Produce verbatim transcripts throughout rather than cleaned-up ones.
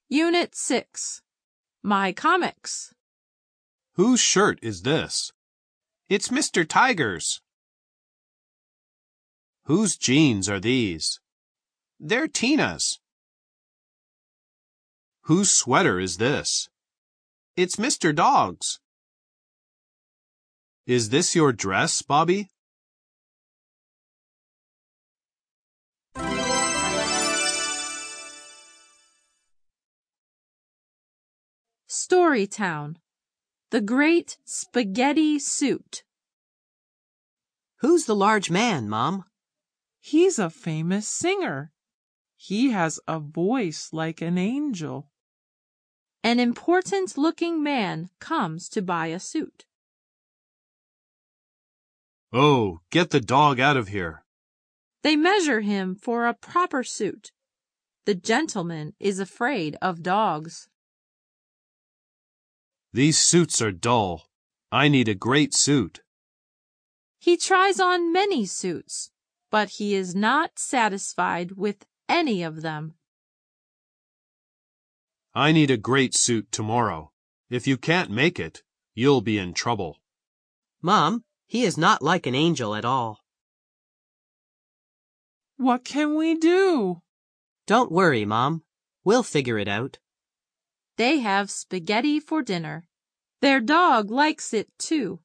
Unit six. My Comics. Whose shirt is this? It's Mister Tiger's. Whose jeans are these? They're Tina's. Whose sweater is this? It's Mister Dog's. Is this your dress, Bobby? Storytown. The Great Spaghetti Suit. Who's the large man, Mom? He's a famous singer. He has a voice like an angel. An important-looking man comes to buy a suit. Oh, get the dog out of here. They measure him for a proper suit. The gentleman is afraid of dogs. These suits are dull. I need a great suit. He tries on many suits, but he is not satisfied with any of them. I need a great suit tomorrow. If you can't make it, you'll be in trouble. Mom, he is not like an angel at all. What can we do? Don't worry, Mom. We'll figure it out. They have spaghetti for dinner. Their dog likes it too.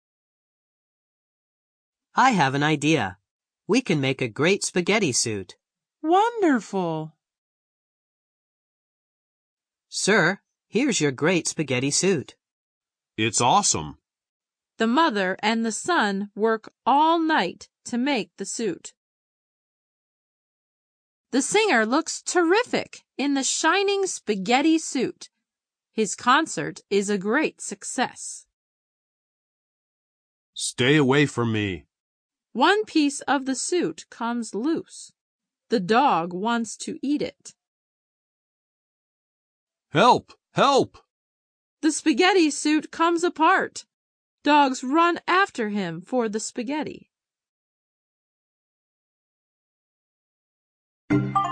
I have an idea. We can make a great spaghetti suit. Wonderful! Sir, here's your great spaghetti suit. It's awesome. The mother and the son work all night to make the suit. The singer looks terrific in the shining spaghetti suit. His concert is a great success. Stay away from me. One piece of the suit comes loose. The dog wants to eat it. Help! Help! The spaghetti suit comes apart. Dogs run after him for the spaghetti.